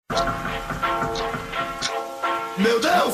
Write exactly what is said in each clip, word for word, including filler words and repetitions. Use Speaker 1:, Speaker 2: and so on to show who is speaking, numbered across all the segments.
Speaker 1: Meu Deus!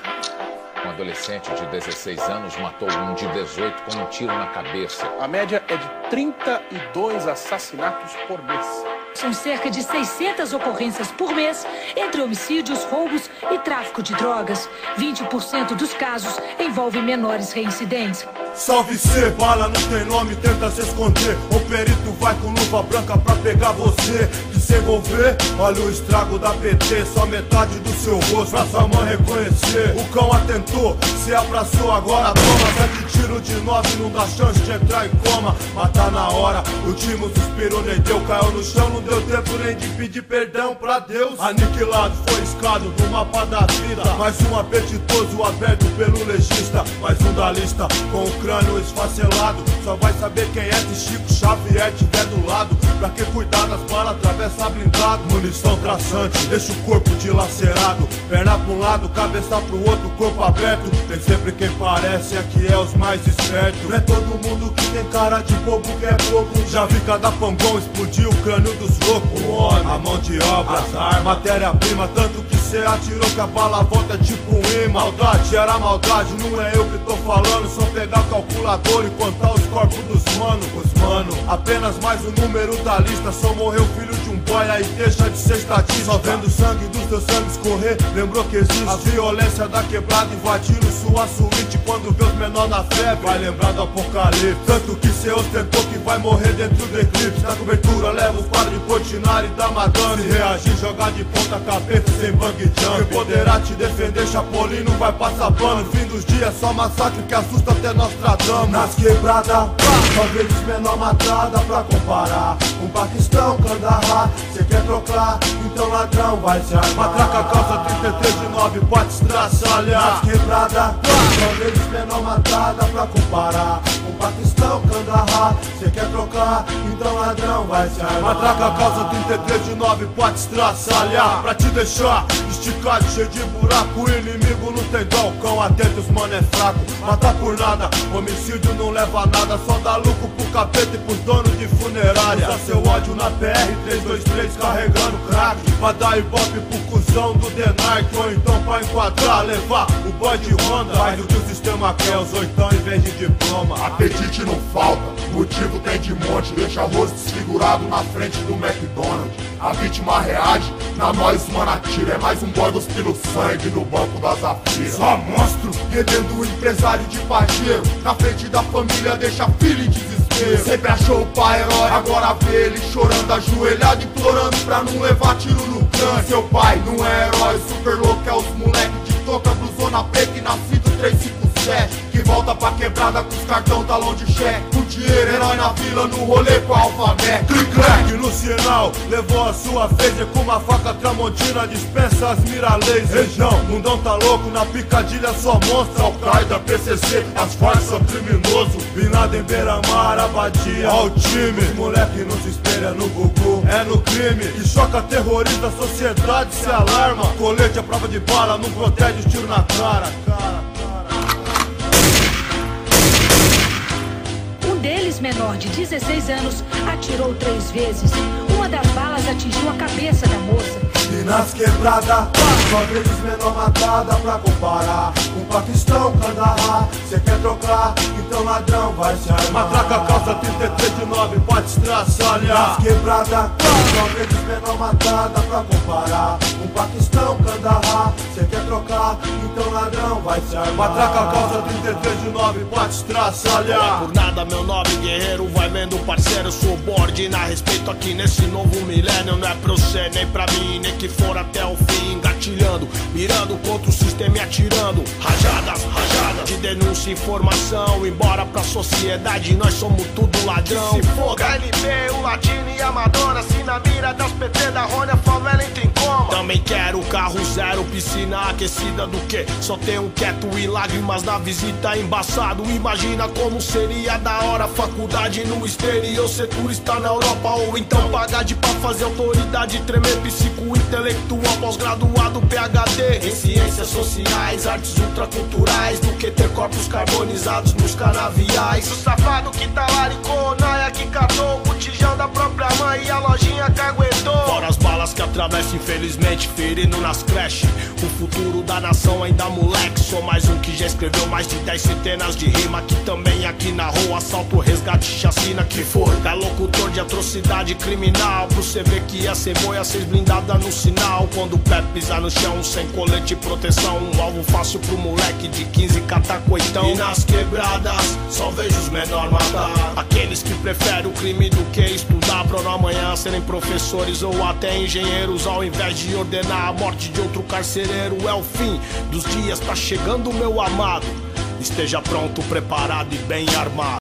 Speaker 2: Um adolescente de dezesseis anos matou um de dezoito com um tiro na cabeça.
Speaker 3: A média é de trinta e dois assassinatos por mês.
Speaker 4: São cerca de seiscentas ocorrências por mês entre homicídios, roubos e tráfico de drogas. vinte por cento dos casos envolvem menores reincidentes.
Speaker 1: Salve-se, bala não tem nome, tenta se esconder. O perito vai com luva branca pra pegar você. Que se envolver, olha o estrago da P T. Só metade do seu rosto pra sua mãe reconhecer. O cão atentou, se abraçou, agora toma. Sete tiros de nove, não dá chance de entrar em coma. Matar na hora, o Timo suspirou, nem deu. Caiu no chão, não deu tempo nem de pedir perdão pra Deus. Aniquilado, foi escado do mapa da vida. Mais um apetitoso aberto pelo legista. Mais um da lista, com o crânio esfacelado. Só vai saber quem é se Chico Xavier tiver do lado. Pra que cuidar das balas, atravessa blindado. Munição traçante, deixa o corpo dilacerado. Perna pra um lado, cabeça pro outro, corpo aberto. Tem sempre quem parece, aqui é os mais espertos. Não é todo mundo que tem cara de bobo que é bobo. Já vi cada pangão explodir o crânio dos loucos. O homem, a mão de obra, as armas, matéria-prima. Tanto que cê atirou que a bala volta tipo um imã. Maldade era maldade, não é eu que tô falando. Só pegar calculador e contar os corpos dos mano. Os mano, apenas mais um número da lista. Só morreu filho de um boy, aí deixa de ser estatística. Só vendo o sangue dos teus sangues correr, lembrou que existe a violência da quebrada invadindo sua suíte. Quando vê os menor na febre, vai lembrar do apocalipse. Tanto que cê ostentou que vai morrer dentro do eclipse. Na cobertura leva os quadros de Portinari e da Madame. Se reagir, jogar de ponta cabeça sem bang jump. Quem poderá te defender, Chapolin não vai passar pano. Fim dos dias, só massacre que assusta até Nostradamus. Nas quebradas, só vezes menor matada pra comparar. Um Paquistão, Kandahar, cê quer trocar? Então ladrão vai se armar. Matraca, calça trinta e três de nove, pode estraçalhar. Nas quebradas, só vezes menor matada pra comparar. Um Paquistão, Kandahar, cê quer trocar? Então ladrão vai se armar. Matraca, calça trinta e três de nove, pode estraçalhar. Pra te deixar esticado, cheio de buraco. O inimigo não tem dó, o cão atento, os mano é fraco. Matar por nada, homicídio não leva a nada. Só dá lucro pro capeta e pros donos de funerária. Usa seu ódio na P R três dois três carregando crack. Pra dar ibope pro cuzão do Denark. Ou então pra enquadrar, levar o boy de Honda. Faz o que o sistema quer, os oitão em vez de diploma.
Speaker 5: Apetite não falta, motivo tem de monte. Deixa arroz desfigurado na frente do McDonald's. A vítima reage, na nós mano atira. É mais um boy cuspindo sangue no banco da Zafira. Só monstro, rendendo o empresário de pajeiro. Na frente da família deixa filho em desespero. Sempre achou o pai herói, agora vê ele chorando, ajoelhado, implorando pra não levar tiro no crânio. Seu pai não é herói, super louco é os moleque de toca, blusona preta e nascido três cinco sete. Que volta pra quebrada com os cartão talão de cheque. Com dinheiro, herói na fila, no rolê com a alfabete. Clic-clac no sinal, levou a sua vez. E com uma faca tramontina dispensa as miraleis. Região, mundão tá louco, na picadilha só mostra. Al-Qaeda, P C C, as forças são criminoso. Bin Laden, Beira-Mar, Abadia, ó o time. Os moleque não se espelha no Gugu, é no crime. Que choca, terroriza, a sociedade se alarma. Colete à prova de bala, não protege os tiros na cara, cara.
Speaker 4: Deles, menor de dezesseis anos, atirou três vezes. Uma das balas atingiu a cabeça da moça.
Speaker 1: E nas quebradas, só vezes menor matada pra comparar. Um Paquistão, Kandahar, cê quer trocar? Então ladrão vai se armar. Matraca, calça trinta e três de nove, pode estraçalhar. Nas quebradas, só vezes menor matada pra comparar. Um Paquistão, Kandahar, cê quer trocar? Então ladrão vai se armar. Matraca, calça trinta e três de nove, pode estraçalhar.
Speaker 6: Por nada meu nome guerreiro, vai vendo parceiro, subordina respeito aqui nesse novo milênio. Não é pra você nem pra mim, nem que for até o fim, engatilhando, mirando contra o sistema e atirando. Rajadas, rajadas de denúncia e informação. Embora pra sociedade nós somos tudo ladrão. Se foda L B, o Ladino e a Madonna. Se na mira das P T da Rony a favela entra em coma. Também quero carro zero, piscina aquecida do que? Só tem um quieto e lágrimas na visita, embaçado. Imagina como seria da hora faculdade no exterior, ser turista na Europa, ou então pagar de pra fazer autoridade, tremer psico-intelectual, pós-graduado, P H D em ciências sociais, artes ultraculturais, do que ter corpos carbonizados nos canaviais. O safado que tá lá com Naia que catou o botijão da própria mãe e a lojinha que aguentou. Fora as balas que atravessam, infelizmente, ferindo nas creches. O futuro da nação ainda moleque. Sou mais um que já escreveu mais de dez centenas de rima, que também aqui na rua assalto, resgate, chacina que for. Da locutor de atrocidade criminal, pro cê ver que ia ser boia, ser blindada no sinal. Quando o pé pisar no chão, sem colete e proteção, um alvo fácil pro moleque de quinze catacoitão. E nas quebradas, só vejo os menor matar, aqueles que preferem o crime do que estudar, pra no amanhã serem professores ou até engenheiros, ao invés de ordenar a morte de outro carcereiro. É o fim dos dias, tá chegando meu amado, esteja pronto, preparado e bem armado.